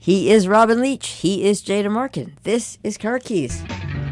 He is Robin Leach. He is Jay DeMarkin. This is Car Keys.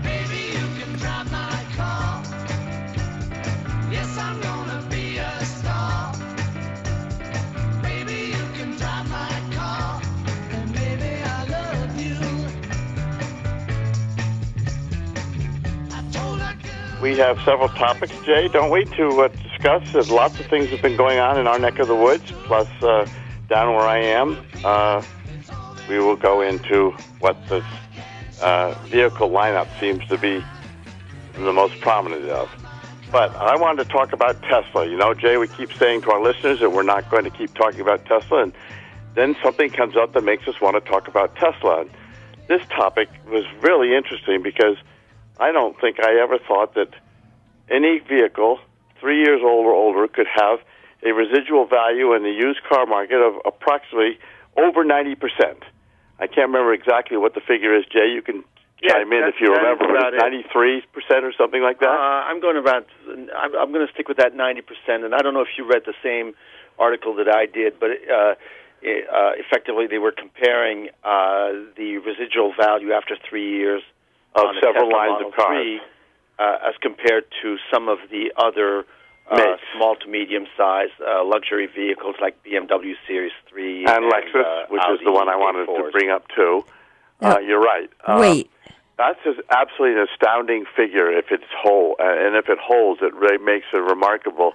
We have several topics, Jay, don't we, to discuss? There's lots of things that have been going on in our neck of the woods, plus down where I am. We will go into what the vehicle lineup seems to be the most prominent of. But I wanted to talk about Tesla. You know, Jay, we keep saying to our listeners that we're not going to keep talking about Tesla, and then something comes up that makes us want to talk about Tesla. And this topic was really interesting because I don't think I ever thought that any vehicle 3 years old or older could have a residual value in the used car market of approximately over 90%. I can't remember exactly what the figure is, Jay. You can chime in if you remember. 93% or something like that? I'm going to stick with that 90%, and I don't know if you read the same article that I did, but effectively they were comparing the residual value after 3 years of several lines of cars, as compared to some of the other small to medium-sized luxury vehicles like BMW Series 3 and Lexus, which is the one I wanted to bring up too. You're right. Wait. That's absolutely an astounding figure if it's whole, and if it holds, it really makes a remarkable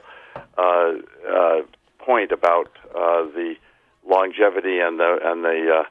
point about the longevity and the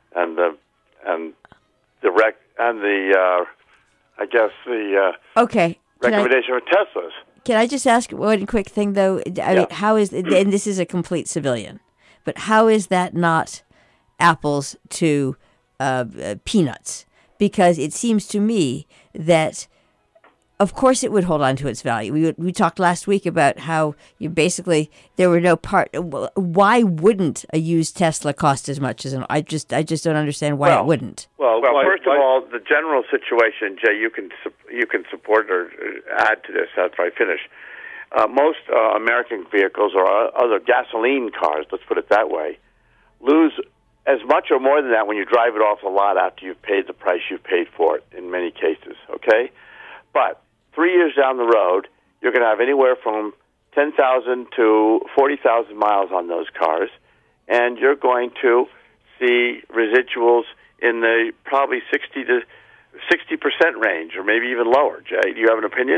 recommendation for Teslas. Can I just ask one quick thing, though? I mean, how is, and this is a complete civilian, but how is that not apples to peanuts? Because it seems to me that, of course, it would hold on to its value. We talked last week about how there were no part. Why wouldn't a used Tesla cost as much as an? I just don't understand why it wouldn't. Well, first of all, the general situation, Jay, you can support or add to this after I finish. Most American vehicles or other gasoline cars, let's put it that way, lose as much or more than that when you drive it off the lot after you've paid the price you've paid for it in many cases, okay? But 3 years down the road, you're going to have anywhere from 10,000 to 40,000 miles on those cars, and you're going to see residuals in the probably 60% range, or maybe even lower. Jay, do you have an opinion?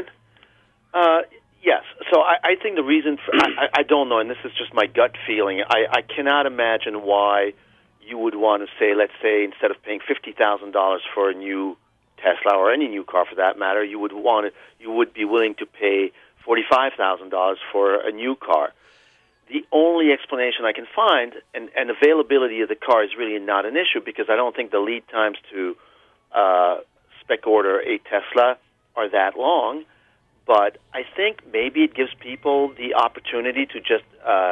Yes. So I think the reason for, I don't know, and this is just my gut feeling. I cannot imagine why you would want to say, let's say, instead of paying $50,000 for a new Tesla or any new car for that matter, you would be willing to pay $45,000 for a new car. The only explanation I can find, and availability of the car is really not an issue because I don't think the lead times to spec order a Tesla are that long. But I think maybe it gives people the opportunity to just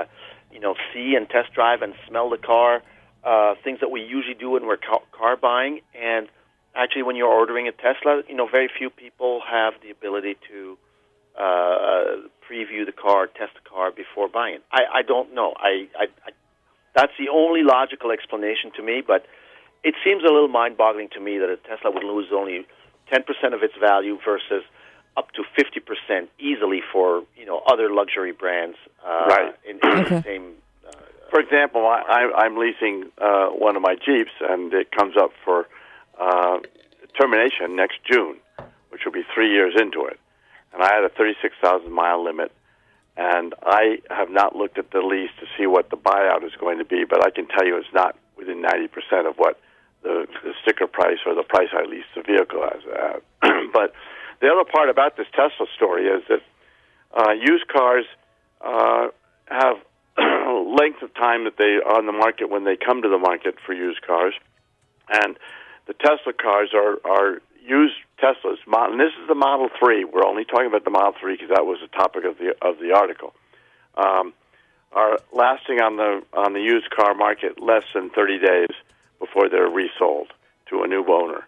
see and test drive and smell the car, things that we usually do when we're car buying. And actually, when you're ordering a Tesla, very few people have the ability to preview the car, test the car before buying it. I don't know. I that's the only logical explanation to me, but it seems a little mind-boggling to me that a Tesla would lose only 10% of its value versus up to 50% easily for other luxury brands in the same. For example, I'm leasing one of my Jeeps, and it comes up for termination next June, which will be 3 years into it. And I had a 36,000-mile limit, and I have not looked at the lease to see what the buyout is going to be, but I can tell you it's not within 90% of what the sticker price or the price I leased the vehicle as. But the other part about this Tesla story is that used cars have length of time that they are on the market when they come to the market for used cars, and the Tesla cars are used Teslas. And this is the Model 3. We're only talking about the Model 3 because that was the topic of the article. Are lasting on the used car market less than 30 days before they're resold to a new owner.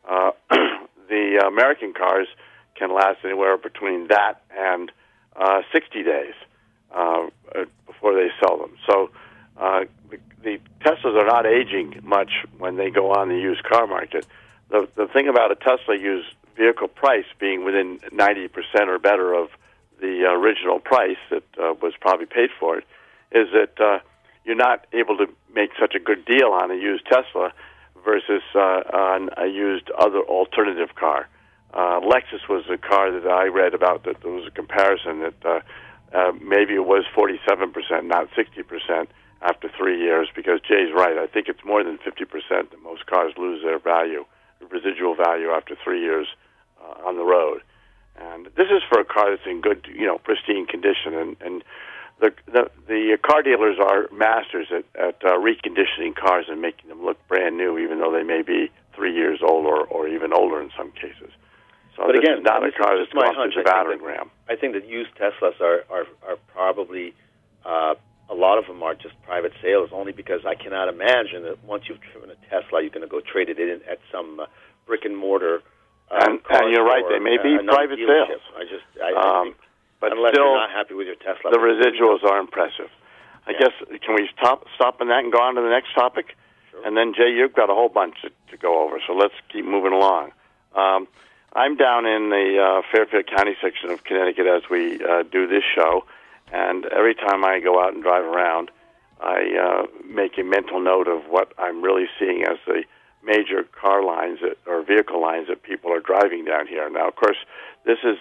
The American cars can last anywhere between that and 60 days before they sell them. So the Teslas are not aging much when they go on the used car market. The thing about a Tesla used vehicle price being within 90% or better of the original price that was probably paid for it is that you're not able to make such a good deal on a used Tesla versus on a used other alternative car. Lexus was a car that I read about that there was a comparison that maybe it was 47%, not 60% after 3 years, because Jay's right. I think it's more than 50% that most cars lose their value, residual value, after 3 years on the road. And this is for a car that's in good, pristine condition. And the car dealers are masters at reconditioning cars and making them look brand new, even though they may be 3 years old or even older in some cases. So but again, is not a car that's gone through the battering ram. I think that used Teslas are probably a lot of them are just private sales, only because I cannot imagine that once you've driven a Tesla, you're going to go trade it in at some brick and mortar. And you're right; they may be private sales. I think, but unless still, you're not happy with your Tesla, the residuals are impressive. I guess, can we stop on that and go on to the next topic? Sure. And then, Jay, you've got a whole bunch to go over, so let's keep moving along. I'm down in the Fairfield County section of Connecticut as we do this show, and every time I go out and drive around, I make a mental note of what I'm really seeing as the major car lines or vehicle lines that people are driving down here. Now, of course, this is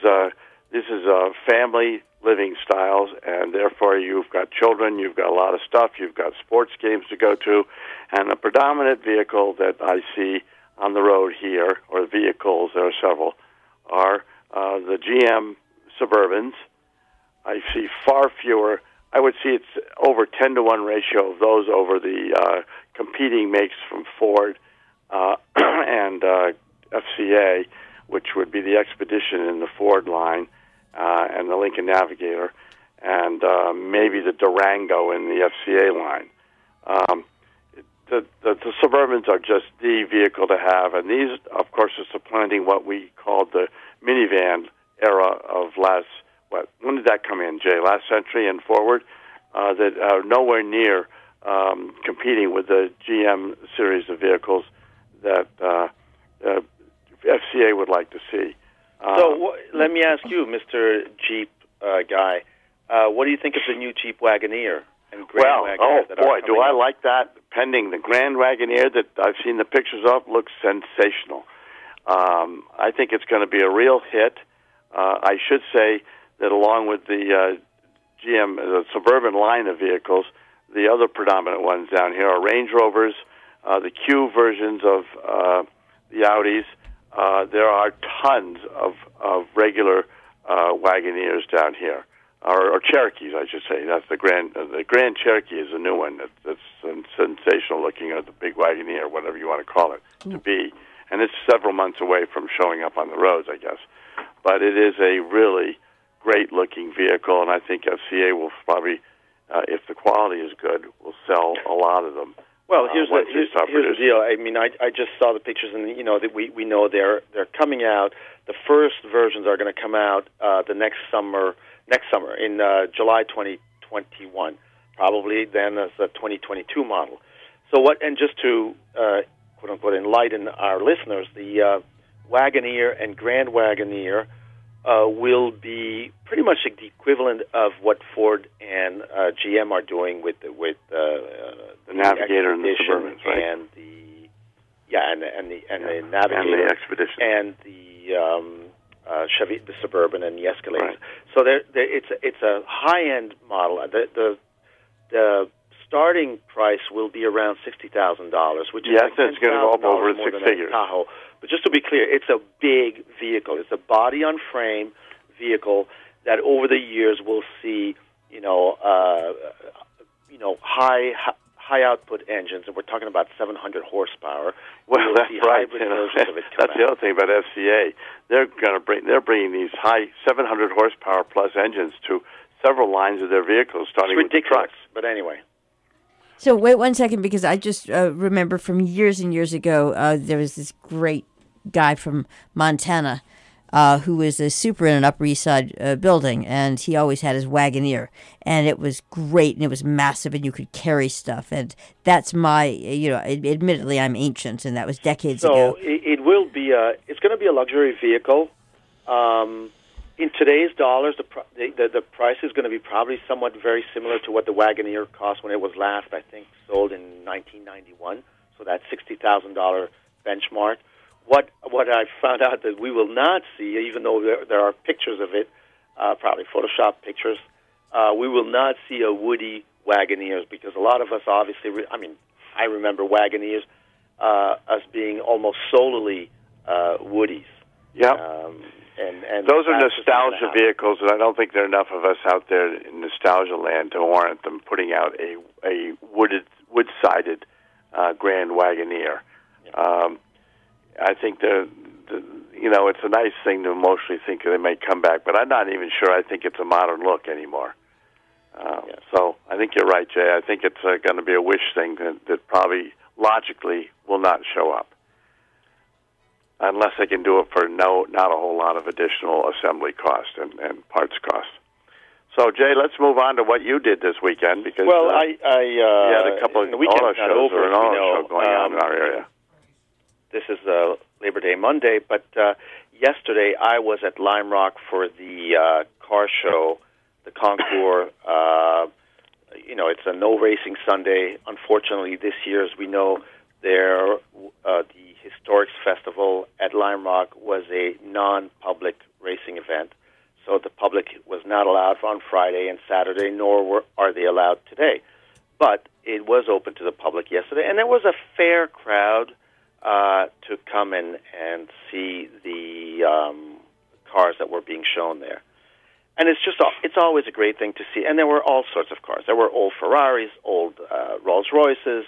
family living styles, and therefore you've got children, you've got a lot of stuff, you've got sports games to go to, and the predominant vehicle that I see on the road here, or vehicles, there are several, are the GM Suburbans. I see far fewer. I would see it's over 10-to-1 ratio of those over the competing makes from Ford and FCA, which would be the Expedition in the Ford line, and the Lincoln Navigator, and maybe the Durango in the FCA line. The Suburbans are just the vehicle to have, and these, of course, are supplanting what we called the minivan era of when did that come in, Jay? Last century and forward, that are nowhere near competing with the GM series of vehicles that FCA would like to see. Let me ask you, Mr. Jeep guy, what do you think of the new Jeep Wagoneer and Grand Wagoneer? Do I like that? Pending the Grand Wagoneer that I've seen the pictures of looks sensational. I think it's going to be a real hit. I should say that along with the GM, the Suburban line of vehicles, the other predominant ones down here are Range Rovers, the Q versions of the Audis. There are tons of regular Wagoneers down here, or Cherokees, I should say. That's the Grand Cherokee is a new one that's sensational looking, at the big Wagoneer, whatever you want to call it, to be. And it's several months away from showing up on the roads, I guess. But it is a really great-looking vehicle, and I think FCA will probably, if the quality is good, will sell a lot of them. Well, here's the deal. I mean, I just saw the pictures, and that we know they're coming out. The first versions are going to come out the next summer in July 2021, probably then as a 2022 model. So what? And just to quote unquote enlighten our listeners, the Wagoneer and Grand Wagoneer will be pretty much the equivalent of what Ford and GM are doing with the Navigator and the Suburbans, right? And the Navigator and the Expedition and the Chevy, the Suburban and the Escalade. Right. So it's a high-end model. The starting price will be around $60,000, which is it's going to go up over 6 figures. Tahoe. But just to be clear, it's a big vehicle. It's a body-on-frame vehicle that over the years will see, high output engines, and we're talking about 700 horsepower. Well, that's right. That's the other thing about FCA. They're bringing these high 700 horsepower plus engines to several lines of their vehicles, starting with the trucks. But anyway. So wait 1 second, because I just remember from years and years ago, there was this great guy from Montana who was a super in an Upper East Side building, and he always had his Wagoneer, and it was great, and it was massive, and you could carry stuff, and that's my, admittedly I'm ancient, and that was decades ago. So it will be it's going to be a luxury vehicle. In today's dollars, the price is going to be probably somewhat very similar to what the Wagoneer cost when it was last, I think, sold in 1991. So that $60,000 benchmark. What I found out that we will not see, even though there are pictures of it, probably Photoshop pictures, we will not see a Woody Wagoneers, because a lot of us obviously, I remember Wagoneers as being almost solely Woodies. Yeah. And those are nostalgia vehicles, and I don't think there are enough of us out there in nostalgia land to warrant them putting out a wood-sided Grand Wagoneer. Yeah. I think it's a nice thing to emotionally think they may come back, but I'm not even sure I think it's a modern look anymore. So I think you're right, Jay. I think it's going to be a wish thing that probably logically will not show up, unless they can do it for not a whole lot of additional assembly cost and parts cost. So, Jay, let's move on to what you did this weekend, because I had a couple of auto shows or an auto show going on in our area. This is Labor Day Monday, but yesterday I was at Lime Rock for the car show, the Concours. It's a no racing Sunday. Unfortunately, this year, as we know, the Historics Festival at Lime Rock was a non-public racing event, so the public was not allowed on Friday and Saturday, nor are they allowed today. But it was open to the public yesterday, and there was a fair crowd to come in and see the cars that were being shown there. And it's always a great thing to see. And there were all sorts of cars. There were old Ferraris, old Rolls-Royces,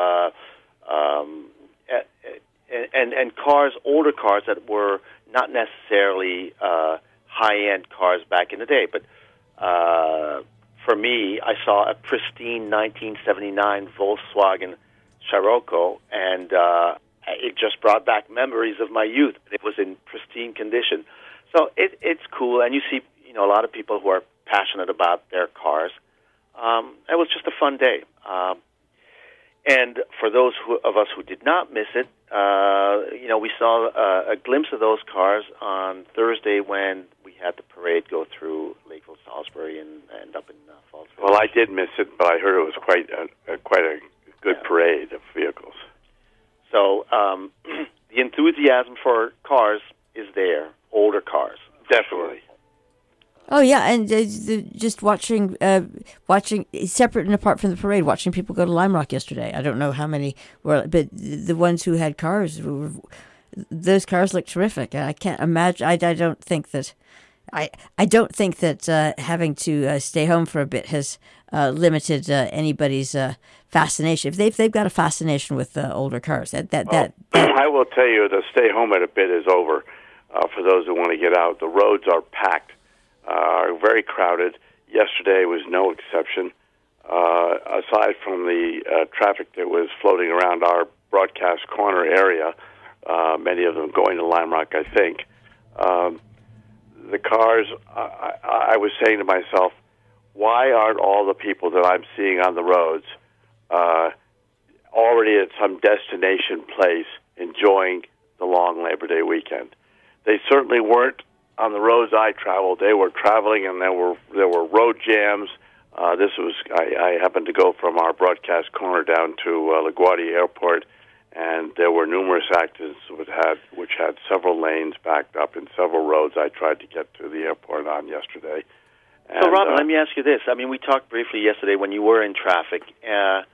and cars, older cars that were not necessarily high-end cars back in the day. But for me, I saw a pristine 1979 Volkswagen Scirocco, and it just brought back memories of my youth. It was in pristine condition. So it's cool, and you see a lot of people who are passionate about their cars. It was just a fun day. And for those of us who did not miss it, we saw a glimpse of those cars on Thursday when we had the parade go through Lakeville, Salisbury, and end up in Falls Village. Well, I did miss it, but I heard it was quite a good parade of vehicles. So the enthusiasm for cars is there, older cars. Definitely. Oh yeah, and just watching separate and apart from the parade, watching people go to Lime Rock yesterday. I don't know how many were, but the ones who had cars, those cars look terrific. I can't imagine. I don't think that having to stay home for a bit has limited anybody's fascination. If they've got a fascination with older cars, that I will tell you, the stay home at a bit is over for those who want to get out. The roads are packed. Are very crowded. Yesterday was no exception. Aside from the traffic that was floating around our broadcast corner area, many of them going to Lime Rock, I think, the cars, I was saying to myself, why aren't all the people that I'm seeing on the roads already at some destination place enjoying the long Labor Day weekend? They certainly weren't on the roads I traveled. They were traveling, and there were road jams. I happened to go from our broadcast corner down to LaGuardia Airport, and there were numerous accidents which had several lanes backed up in several roads I tried to get to the airport on yesterday. So, Robin, let me ask you this. I mean, we talked briefly yesterday when you were in traffic, and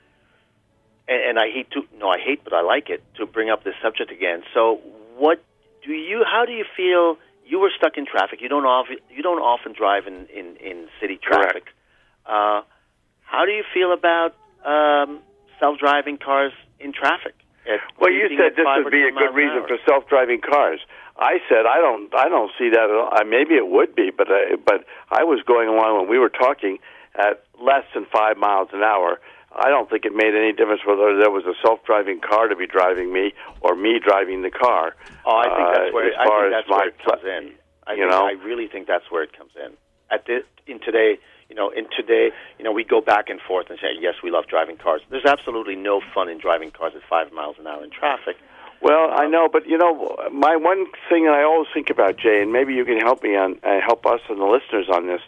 I hate, but I like it, to bring up this subject again. So, how do you feel? You were stuck in traffic. You don't often drive in city traffic. Correct. How do you feel about self-driving cars in traffic? Well, you said this would be a good reason for self-driving cars. I said I don't see that at all. Maybe it would be, but I was going along when we were talking at less than 5 miles an hour. I don't think it made any difference whether there was a self-driving car to be driving me or me driving the car. Oh, I think that's where it comes in. I really think that's where it comes in. Today, we go back and forth and say, yes, we love driving cars. There's absolutely no fun in driving cars at 5 miles an hour in traffic. Well, I know, but my one thing that I always think about, Jay, and maybe you can help me help us and the listeners on this.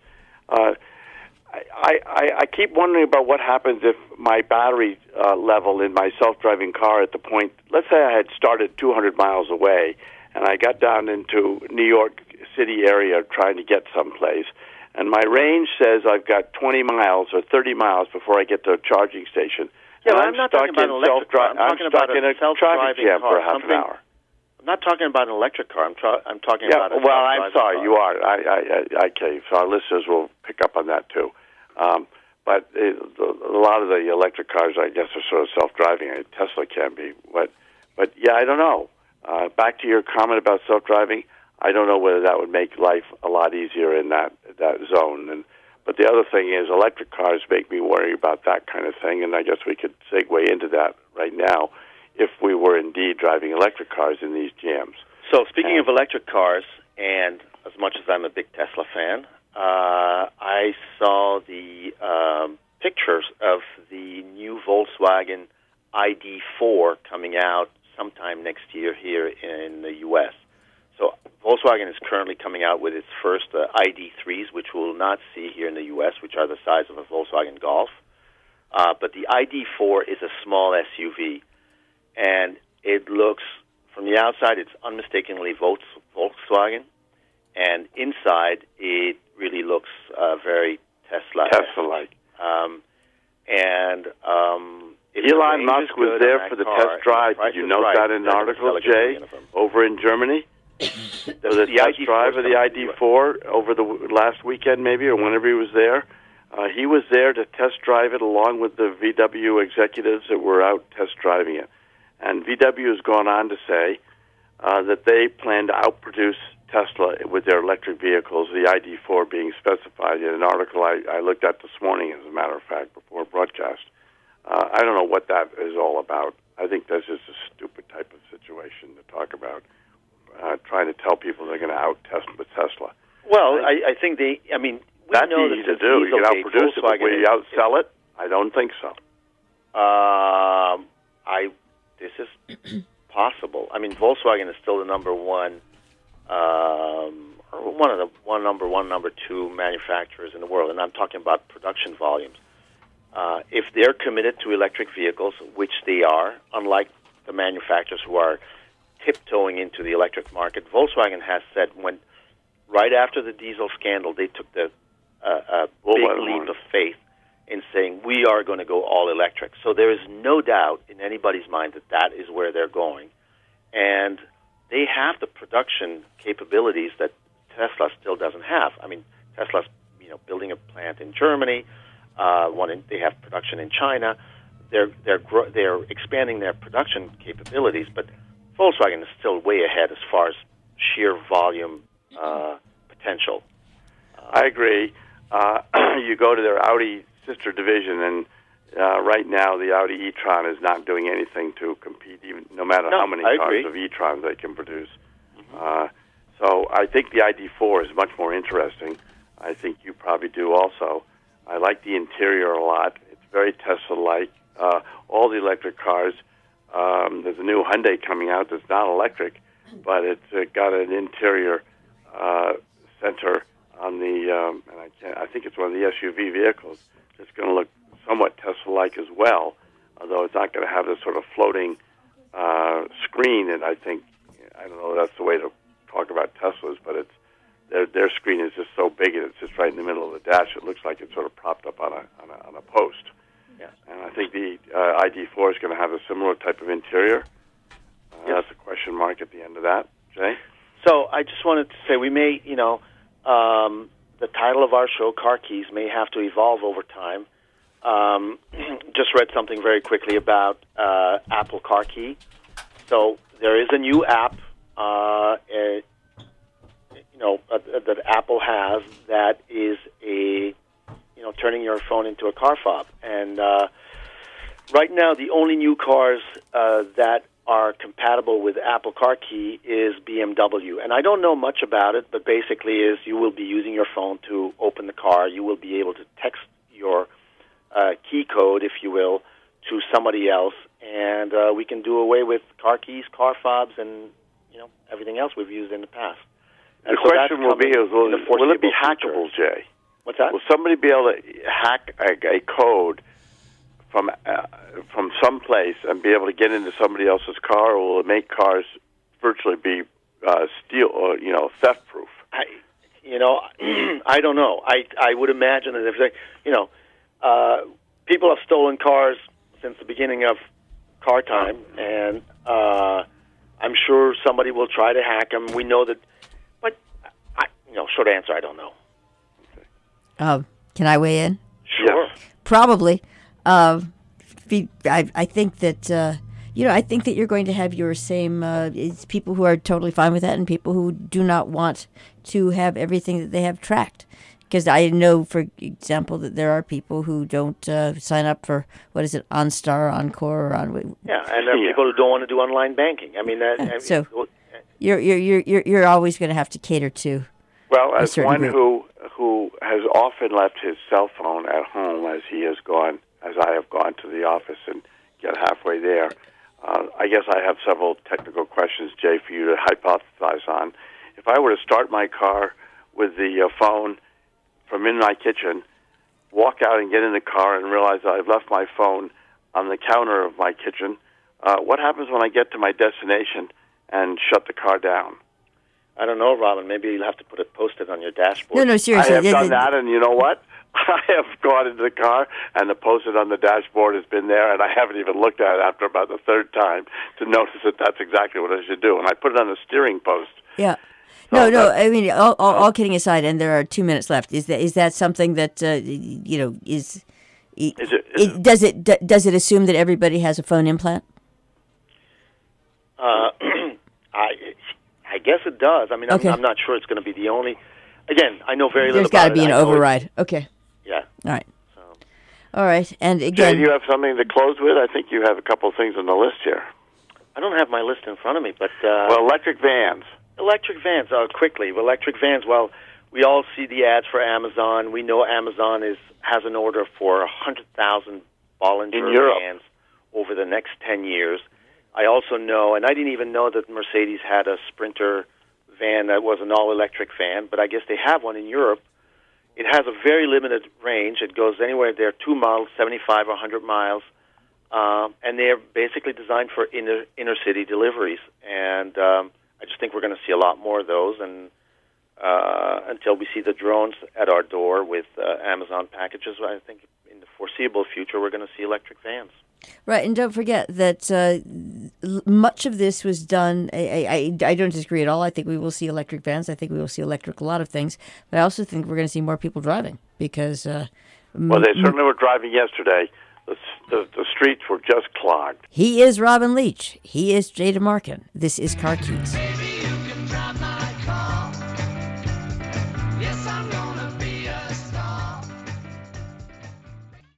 I keep wondering about what happens if my battery level in my self-driving car at the point, let's say I had started 200 miles away, and I got down into New York City area trying to get someplace, and my range says I've got 20 miles or 30 miles before I get to a charging station. Yeah, I'm not talking about an electric car. I'm talking about a self-driving car for half an hour. I'm not talking about an electric car. I'm talking about a self-driving well, I'm sorry, car. you are. Okay, so our listeners will pick up on that too. But a lot of the electric cars, I guess, are sort of self-driving. Tesla can be. But yeah, I don't know. Back to your comment about self-driving, I don't know whether that would make life a lot easier in that zone. But the other thing is electric cars make me worry about that kind of thing, and I guess we could segue into that right now if we were indeed driving electric cars in these jams. So speaking of electric cars, and as much as I'm a big Tesla fan, I saw the pictures of the new Volkswagen ID4 coming out sometime next year here in the U.S. So Volkswagen is currently coming out with its first ID3s, which we will not see here in the U.S., which are the size of a Volkswagen Golf. But the ID4 is a small SUV, and it looks, from the outside, it's unmistakably Volkswagen, and inside it really looks very Tesla-like. Elon Musk was there for the test drive. Did you note that in an article, Jay, over in Germany? For the test drive of the ID4 over the last weekend, maybe, or whenever he was there. He was there to test drive it along with the VW executives that were out test driving it. And VW has gone on to say that they plan to outproduce Tesla with their electric vehicles, the ID4 being specified in an article I looked at this morning, as a matter of fact, before broadcast. I don't know what that is all about. I think that's just a stupid type of situation to talk about, trying to tell people they're going to out-test with Tesla. Well, I think that's easy to do. You can outproduce it, but will you outsell it? I don't think so. This is possible. I mean, Volkswagen is still the number one, number two manufacturers in the world, and I'm talking about production volumes. If they're committed to electric vehicles, which they are, unlike the manufacturers who are tiptoeing into the electric market, Volkswagen has said right after the diesel scandal, they took the big leap of faith in saying, we are going to go all electric. So there is no doubt in anybody's mind that is where they're going. And they have the production capabilities that Tesla still doesn't have. I mean, Tesla's building a plant in Germany. They have production in China. They're expanding their production capabilities, but Volkswagen is still way ahead as far as sheer volume potential. I agree. You go to their Audi sister division, and right now the Audi e-tron is not doing anything to compete, even no matter how many cars of e-trons they can produce. Mm-hmm. So I think the ID4 is much more interesting. I think you probably do also. I like the interior a lot. It's very Tesla-like. All the electric cars, there's a new Hyundai coming out that's not electric, but it's got an interior center on the, and I think it's one of the SUV vehicles. It's going to look somewhat Tesla-like as well, although it's not going to have this sort of floating screen. And I think, I don't know if that's the way to talk about Teslas, but it's their screen is just so big and it's just right in the middle of the dash. It looks like it's sort of propped up on a post. Yeah. And I think the ID4 is going to have a similar type of interior. That's a question mark at the end of that. Jay? So I just wanted to say we may, the title of our show, Car Keys, may have to evolve over time. Just read something very quickly about Apple Car Key. So there is a new app, that Apple has that is turning your phone into a car fob. And right now, the only new cars that are compatible with Apple Car Key is BMW. And I don't know much about it, but basically is you will be using your phone to open the car. You will be able to text your key code, if you will, to somebody else, and we can do away with car keys, car fobs, and everything else we've used in the past. And the question will be: will it be hackable, Jay? What's that? Will somebody be able to hack a code from some place and be able to get into somebody else's car, or will it make cars virtually be theft proof? I don't know. I would imagine that if they, people have stolen cars since the beginning of car time, and I'm sure somebody will try to hack them. We know that, but short answer, I don't know. Can I weigh in? Sure. Probably. I think that I think that you're going to have your same it's people who are totally fine with that, and people who do not want to have everything that they have tracked. Because I know, for example, that there are people who don't sign up for OnStar, Encore, or on. Yeah, and there are people who don't want to do online banking. I mean, so you're always going to have to cater to. Well, as one group who has often left his cell phone at home, as I have gone to the office and get halfway there, I guess I have several technical questions, Jay, for you to hypothesize on. If I were to start my car with the phone from in my kitchen, walk out and get in the car and realize that I've left my phone on the counter of my kitchen, what happens when I get to my destination and shut the car down? I don't know, Robin. Maybe you'll have to put it posted on your dashboard. No, seriously. I have done that, and you know what? I have gone into the car, and the post-it on the dashboard has been there, and I haven't even looked at it after about the third time to notice that that's exactly what I should do. And I put it on the steering post. Yeah. No. I mean, all kidding aside, and there are 2 minutes left. Is that something that does it assume that everybody has a phone implant? I guess it does. I mean, okay. I'm not sure it's going to be the only. Again, I know very little. There's got to be an override. Okay. Yeah. All right. All right, and again, Jay, do you have something to close with? I think you have a couple of things on the list here. I don't have my list in front of me, but electric vans. Electric vans. Quickly, electric vans. Well, we all see the ads for Amazon. We know Amazon has an order for 100,000 Bollinger vans over the next 10 years. I also know, and I didn't even know that Mercedes had a Sprinter van that was an all-electric van, but I guess they have one in Europe. It has a very limited range. It goes anywhere. They're 2 miles, 75 or 100 miles, and they're basically designed for inner-city deliveries. And I just think we're going to see a lot more of those, and until we see the drones at our door with Amazon packages, I think in the foreseeable future we're going to see electric vans. Right, and don't forget that much of this was done. I don't disagree at all. I think we will see electric vans. I think we will see electric a lot of things. But I also think we're going to see more people driving because. Well, they certainly were driving yesterday. The streets were just clogged. He is Robin Leach. He is Jay DeMarkin. This is Car Keys.